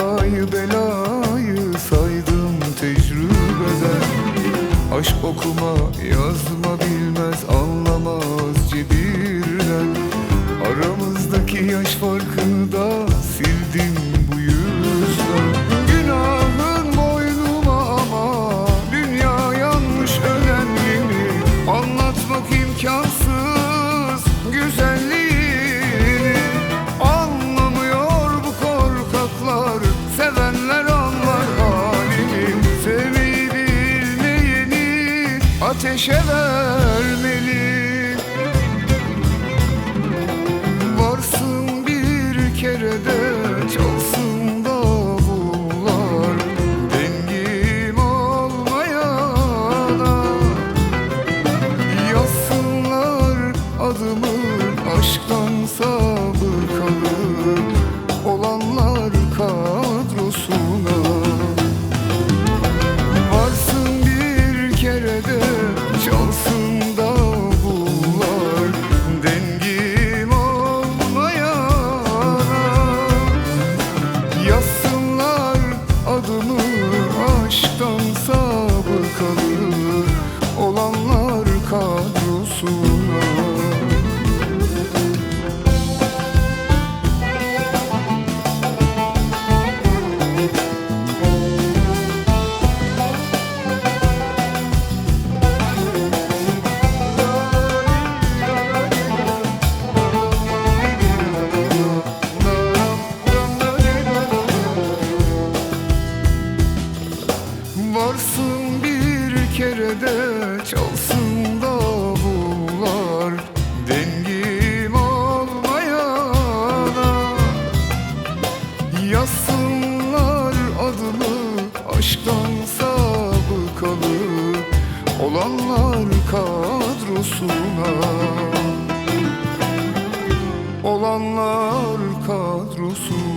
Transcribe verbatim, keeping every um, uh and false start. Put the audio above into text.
kazayı belayı saydım tecrübeden. Aşk okuma yazma bilmez, anlamaz cebirden. Aramızdaki yaş farkını da sildim bu yüzden. Günahın boynuma ama dünya yanmış önemli mi? Anlatmak imkansız güzelliğini. Anlamıyor bu korkaklar, sevenler anlar halini. Sevmeyi bilmeyeni ateşe vermeli. Varsın bir kere de çalsın davullar, dengim olmayana. Yazsınlar adımı aşktan sabıkalı olanlar kadrosuna. Varsın bir kere de çalsın davullar, dengim olmayana. Yazsınlar adımı aşktan sabıkalı olanlar kadrosuna. Varsın bir kere de çalsın davullar, dengim olmayana. Yazsınlar adımı aşktan sabıkalı olanlar kadrosuna. Olanlar kadrosuna.